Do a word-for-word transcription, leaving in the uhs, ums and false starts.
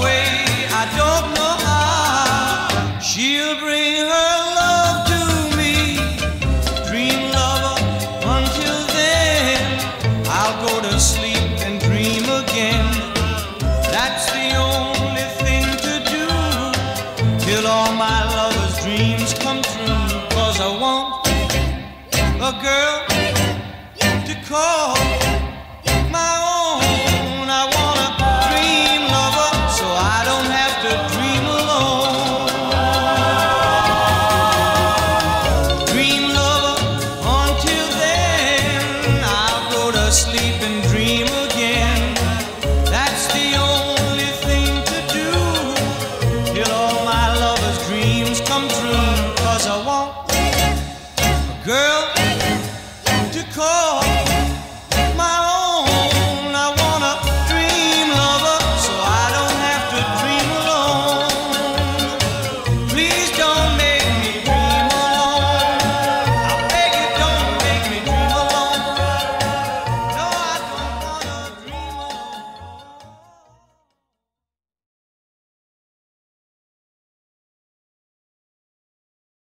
way, I don't know how. She'll bring her love to me, dream lover. Until then, I'll go to sleep and dream again. That's the only thing to do till all my lover's dreams come true. 'Cause I want a girl to call my own. I want a dream lover so I don't have to dream alone. Dream lover, until then I'll go to sleep and dream again. That's the only thing to do till all my lover's dreams come true. 'Cause I want a girl